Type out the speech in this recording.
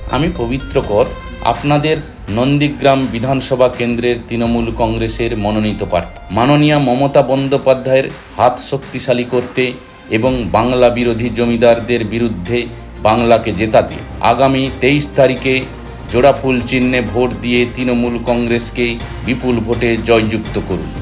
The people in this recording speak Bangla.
আমি পবিত্র কর, আপনাদের নন্দীগ্রাম বিধানসভা কেন্দ্রের তৃণমূল কংগ্রেসের মনোনীত প্রার্থী। মাননীয়া মমতা বন্দ্যোপাধ্যায়ের হাত শক্তিশালী করতে এবং বাংলা বিরোধী জমিদারদের বিরুদ্ধে বাংলাকে জেতাতে আগামী 23 তারিখে জোড়াফুল চিহ্নে ভোট দিয়ে তৃণমূল কংগ্রেসকে বিপুল ভোটে জয়যুক্ত করুন।